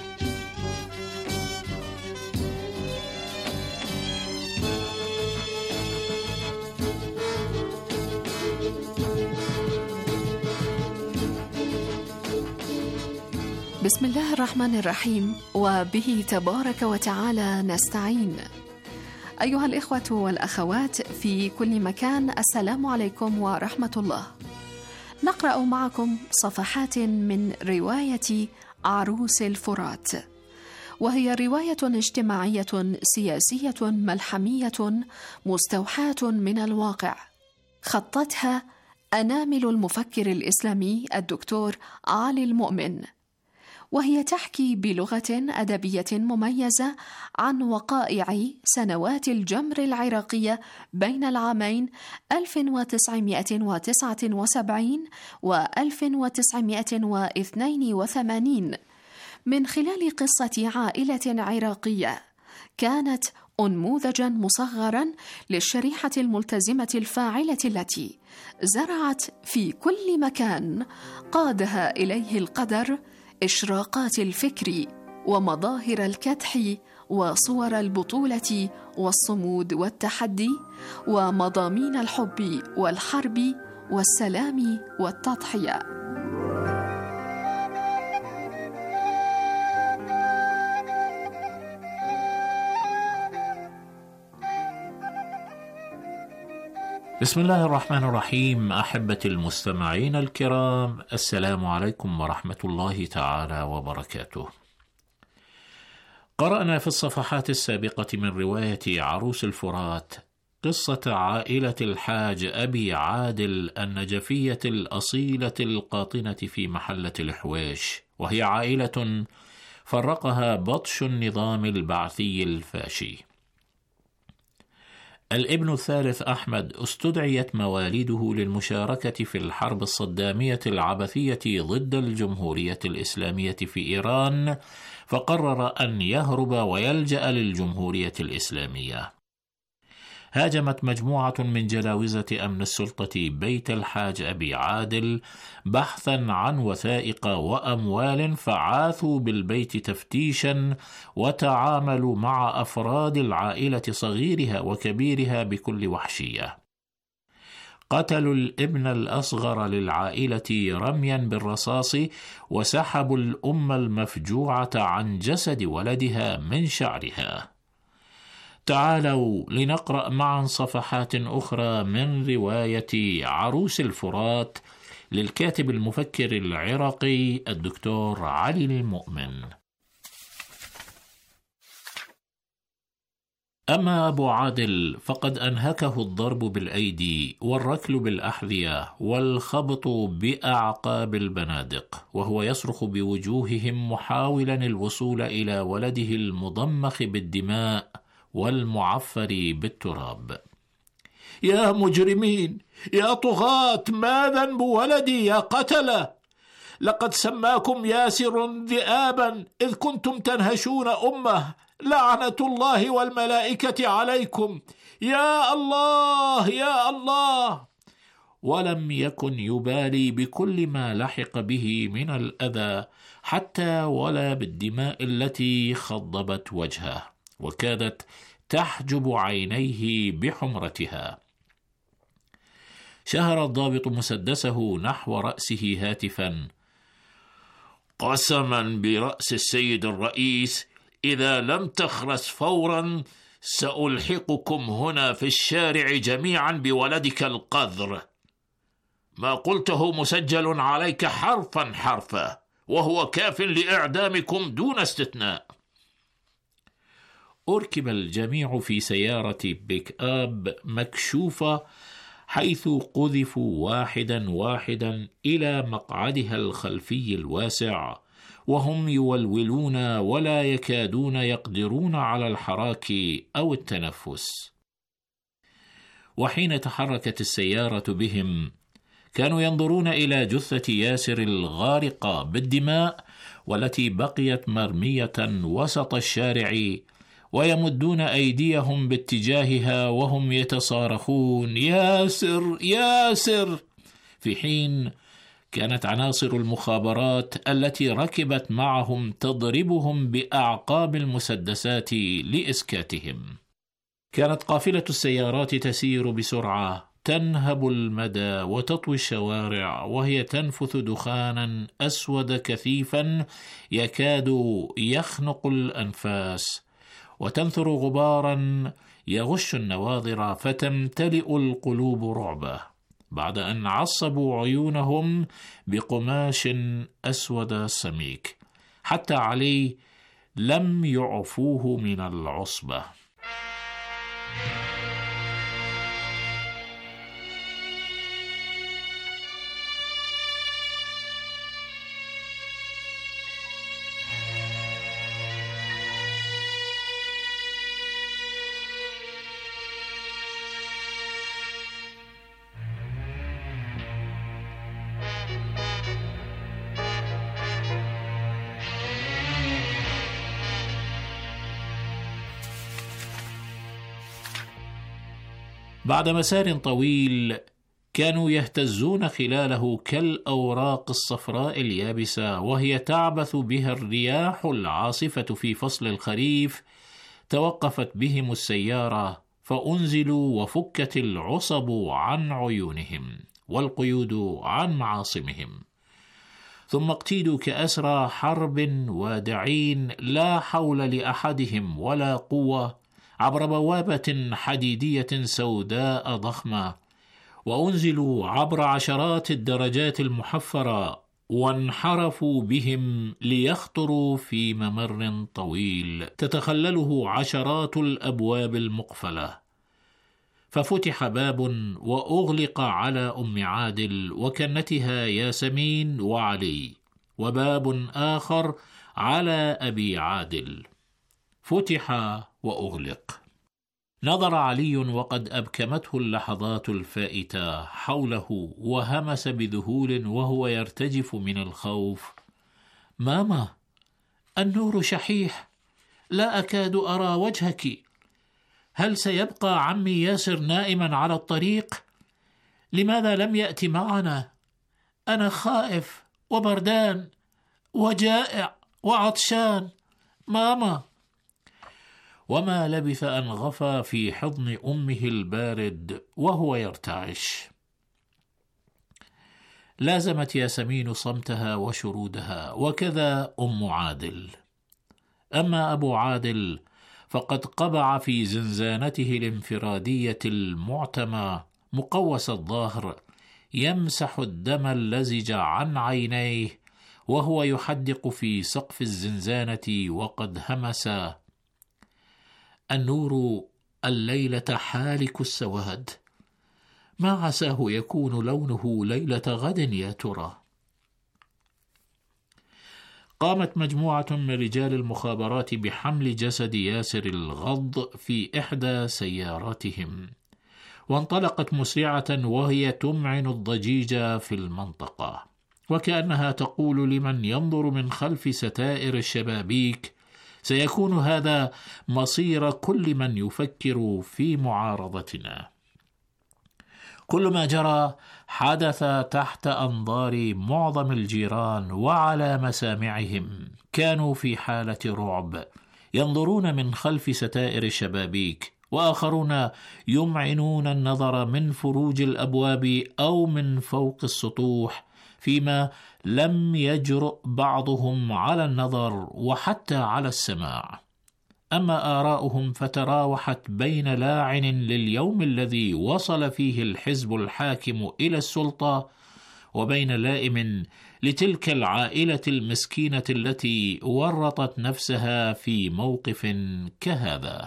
بسم الله الرحمن الرحيم، وبه تبارك وتعالى نستعين. أيها الإخوة والأخوات في كل مكان، السلام عليكم ورحمة الله. نقرأ معكم صفحات من رواية عروس الفرات، وهي رواية اجتماعية سياسية ملحمية مستوحاة من الواقع، خطتها أنامل المفكر الإسلامي الدكتور علي المؤمن، وهي تحكي بلغة أدبية مميزة عن وقائع سنوات الجمر العراقية بين العامين ألف وتسعمائة وتسعة وسبعين و ألف وتسعمائة واثنين وثمانين، من خلال قصة عائلة عراقية كانت أنموذجا مصغرا للشريحة الملتزمة الفاعلة التي زرعت في كل مكان قادها إليه القدر إشراقات الفكر ومظاهر الكدح وصور البطولة والصمود والتحدي ومضامين الحب والحرب والسلام والتضحية. بسم الله الرحمن الرحيم. أحبتي المستمعين الكرام، السلام عليكم ورحمة الله تعالى وبركاته. قرأنا في الصفحات السابقة من رواية عروس الفرات قصة عائلة الحاج أبي عادل النجفية الأصيلة القاطنة في محلة الحويش، وهي عائلة فرقها بطش النظام البعثي الفاشي. الابن الثالث أحمد استدعيت مواليده للمشاركة في الحرب الصدامية العبثية ضد الجمهورية الإسلامية في إيران، فقرر أن يهرب ويلجأ للجمهورية الإسلامية. هاجمت مجموعة من جلاوزة أمن السلطة بيت الحاج أبي عادل بحثا عن وثائق وأموال، فعاثوا بالبيت تفتيشا وتعاملوا مع أفراد العائلة صغيرها وكبيرها بكل وحشية. قتلوا الابن الأصغر للعائلة رميا بالرصاص، وسحبوا الأم المفجوعة عن جسد ولدها من شعرها. تعالوا لنقرأ معا صفحات أخرى من رواية عروس الفرات للكاتب المفكر العراقي الدكتور علي المؤمن. أما أبو عادل فقد أنهكه الضرب بالأيدي والركل بالأحذية والخبط بأعقاب البنادق، وهو يصرخ بوجوههم محاولا الوصول إلى ولده المضمخ بالدماء والمعفر بالتراب. يا مجرمين، يا طغاة، ما ذنب ولدي يا قتلة؟ لقد سماكم ياسر ذئابا إذ كنتم تنهشون أمه، لعنة الله والملائكة عليكم، يا الله يا الله. ولم يكن يبالي بكل ما لحق به من الأذى، حتى ولا بالدماء التي خضبت وجهه وكادت تحجب عينيه بحمرتها. شهر الضابط مسدسه نحو رأسه هاتفا: قسما برأس السيد الرئيس، إذا لم تخرس فورا سألحقكم هنا في الشارع جميعا بولدك القذر. ما قلته مسجل عليك حرفا حرفا، وهو كاف لإعدامكم دون استثناء. أركب الجميع في سيارة بيك آب مكشوفة، حيث قذفوا واحدا واحدا إلى مقعدها الخلفي الواسع، وهم يولولون ولا يكادون يقدرون على الحراك أو التنفس. وحين تحركت السيارة بهم كانوا ينظرون إلى جثة ياسر الغارقة بالدماء والتي بقيت مرمية وسط الشارع، ويمدون أيديهم باتجاهها وهم يتصارخون: ياسر ياسر، في حين كانت عناصر المخابرات التي ركبت معهم تضربهم بأعقاب المسدسات لإسكاتهم. كانت قافلة السيارات تسير بسرعة، تنهب المدى وتطوي الشوارع، وهي تنفث دخانا أسود كثيفا يكاد يخنق الأنفاس، وتنثر غبارا يغش النواظر فتمتلئ القلوب رعبا، بعد أن عصبوا عيونهم بقماش أسود سميك، حتى علي لم يعفوه من العصبة. بعد مسار طويل كانوا يهتزون خلاله كالأوراق الصفراء اليابسة وهي تعبث بها الرياح العاصفة في فصل الخريف، توقفت بهم السيارة فأنزلوا وفكت العصب عن عيونهم والقيود عن معاصمهم، ثم اقتيدوا كأسرى حرب وادعين لا حول لأحدهم ولا قوة عبر بوابة حديدية سوداء ضخمة، وأنزلوا عبر عشرات الدرجات المحفرة وانحرفوا بهم ليخطروا في ممر طويل تتخلله عشرات الأبواب المقفلة، ففتح باب وأغلق على أم عادل وكنتها ياسمين وعلي، وباب آخر على أبي عادل، فتح وأغلق. نظر علي وقد أبكمته اللحظات الفائتة حوله، وهمس بذهول وهو يرتجف من الخوف: ماما، النور شحيح، لا أكاد أرى وجهك، هل سيبقى عمي ياسر نائما على الطريق؟ لماذا لم يأتي معنا؟ أنا خائف وبردان وجائع وعطشان، ماما. وما لبث أن غفى في حضن أمه البارد وهو يرتعش. لازمت ياسمين صمتها وشرودها، وكذا أم عادل. أما أبو عادل فقد قبع في زنزانته الانفرادية المعتمة مقوس الظهر، يمسح الدم اللزج عن عينيه وهو يحدق في سقف الزنزانة وقد همس: النور الليلة حالك السواد، ما عساه يكون لونه ليلة غد يا ترى. قامت مجموعة من رجال المخابرات بحمل جسد ياسر الغض في إحدى سياراتهم، وانطلقت مسرعة وهي تمعن الضجيج في المنطقة، وكأنها تقول لمن ينظر من خلف ستائر الشبابيك: سيكون هذا مصير كل من يفكر في معارضتنا. كل ما جرى حدث تحت أنظار معظم الجيران وعلى مسامعهم، كانوا في حالة رعب، ينظرون من خلف ستائر الشبابيك، وآخرون يمعنون النظر من فروج الأبواب أو من فوق السطوح، فيما لم يجرؤ بعضهم على النظر وحتى على السماع. أما آراؤهم فتراوحت بين لاعن لليوم الذي وصل فيه الحزب الحاكم إلى السلطة، وبين لائم لتلك العائلة المسكينة التي ورطت نفسها في موقف كهذا.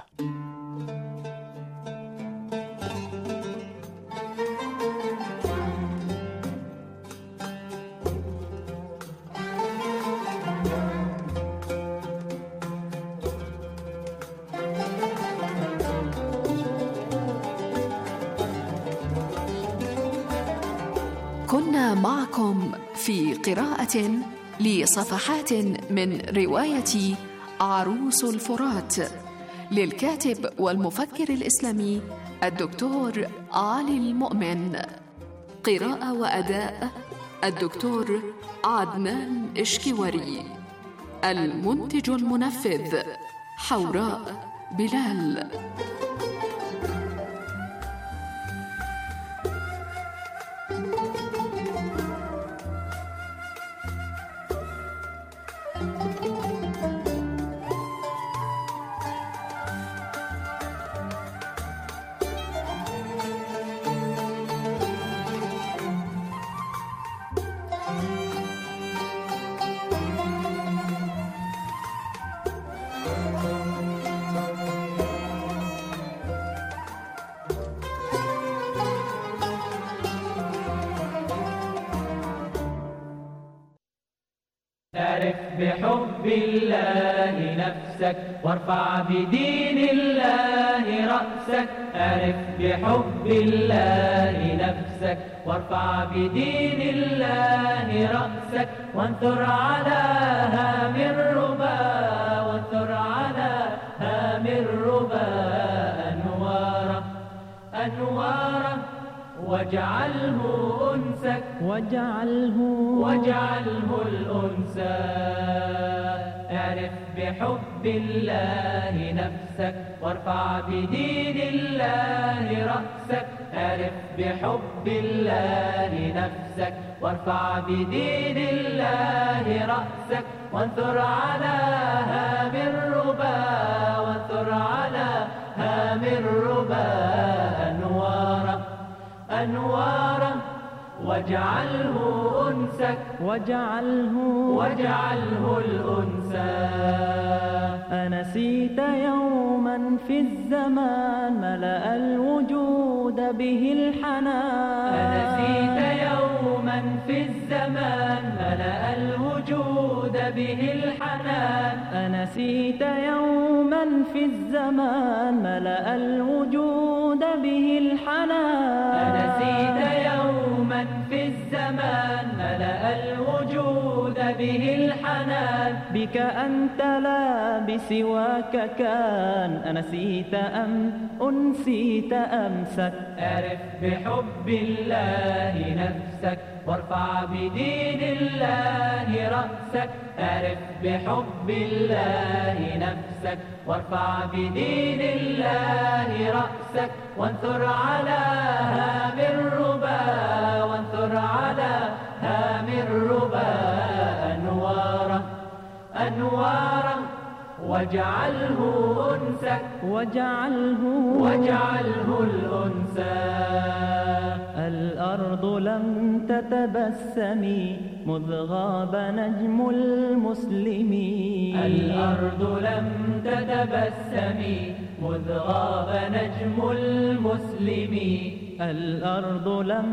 كنا معكم في قراءة لصفحات من رواية عروس الفرات للكاتب والمفكر الإسلامي الدكتور علي المؤمن. قراءة وأداء الدكتور عدنان إشكيوري. المنتج المنفذ حوراء بلال. بحب الله نفسك وارفع بدين الله رأسك. اعرف بحب الله نفسك وارفع بدين الله رأسك. وانثر على هام الربا وانثر على هام الربا أنوارا أنوارا واجعله أنسك واجعله واجعله الأنسى. اعرف بحب الله نفسك وارفع بدين الله رأسك. اعرف بحب الله نفسك وارفع بدين الله رأسك. وانثر على هام الربا وانثر على هام الربا أنوارا أنوارا واجعله أنسك واجعله واجعله الأنسى. أنسيت يوما في الزمان ملأ الوجود به الحنان. أنسيت يوما في الزمان ملأ الوجود به الحنان. أنسيت يوما في الزمان ملأ الوجود به الحنان. أنسيت يوما في الزمان ملأ الوجود به الحنان. بك أنت لا بسواك كان. أنسيت أم أنسيت أمسك. اعرف بحب الله نفسك وارفع بدين الله رأسك. اعرف بحب الله نفسك وارفع بدين الله رأسك. وانثر على هام الربا وانثر على هام الربا أنوارا أنوارا واجعله أنسك واجعله واجعله الأنسى. الأرض لم تتبسمي مذ غاب نجم المسلمين. الأرض لم تتبسمي مذ غاب نجم المسلمين. الأرض لم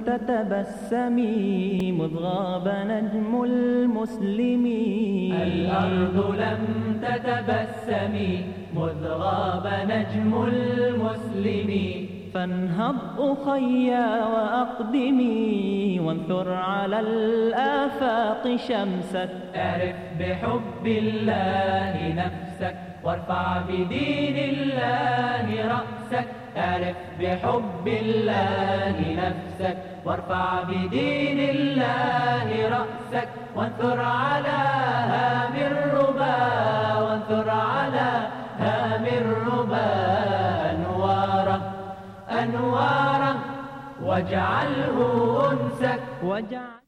تتبسمي مذ غاب نجم المسلمين. الأرض لم تتبسمي مذ غاب نجم المسلمين. فانهض أخيا وأقدمي وانثر على الآفاق شمسك. اعرف بحب الله نفسك وارفع بدين الله رأسك. اعرف بحب الله نفسك وارفع بدين الله رأسك. وانثر على هام الربا وانثر على هام الربا أنوارا أنوارا واجعله أنسك واجعل.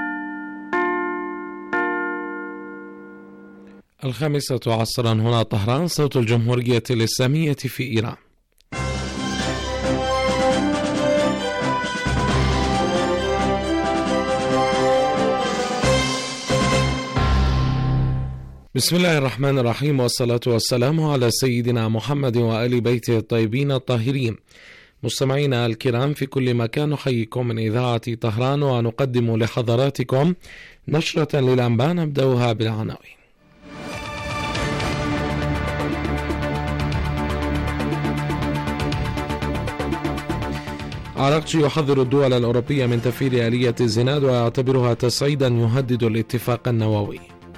الخامسة عصرا هنا طهران، صوت الجمهورية الإسلامية في إيران. بسم الله الرحمن الرحيم، والصلاة والسلام على سيدنا محمد وآل بيته الطيبين الطاهرين. مستمعينا الكرام في كل مكان، نحييكم من إذاعة طهران ونقدم لحضراتكم نشرة للأنباء نبدأها بالعناوين. عراقجي يحذر الدول الأوروبية من تفعيل آلية الزناد ويعتبرها تصعيدا يهدد الاتفاق النووي.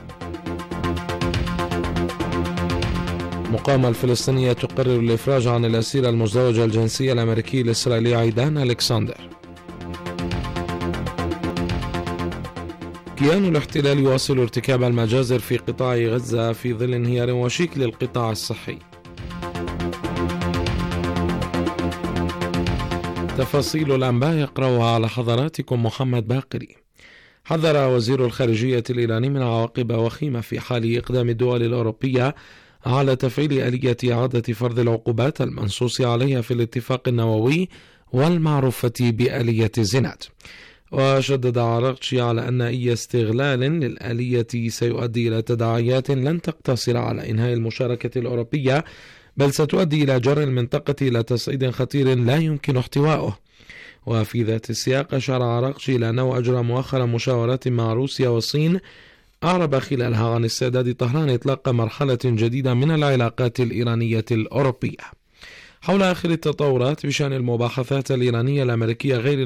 المقاومة الفلسطينية تقرر الإفراج عن الأسير المزدوج الجنسية الأمريكي الإسرائيلي عيدان ألكسندر. كيان الاحتلال يواصل ارتكاب المجازر في قطاع غزة في ظل انهيار وشيك للقطاع الصحي. تفاصيل الأنباء يقرأها على حضراتكم محمد باقري. حذر وزير الخارجية الإيراني من عواقب وخيمة في حال إقدام الدول الأوروبية على تفعيل آلية إعادة فرض العقوبات المنصوص عليها في الاتفاق النووي والمعروفة بآلية زناد. وشدد عراقجي على أن أي استغلال للآلية سيؤدي إلى تداعيات لن تقتصر على إنهاء المشاركة الأوروبية، بل ستؤدي إلى جر المنطقة إلى تصعيد خطير لا يمكن احتواؤه. وفي ذات السياق أشار عراقجي إلى أنه أجرى مؤخرا مشاورات مع روسيا والصين أعرب خلالها عن استعداد طهران إطلاق مرحلة جديدة من العلاقات الإيرانية الأوروبية. حول آخر التطورات بشأن المباحثات الإيرانية الأمريكية غير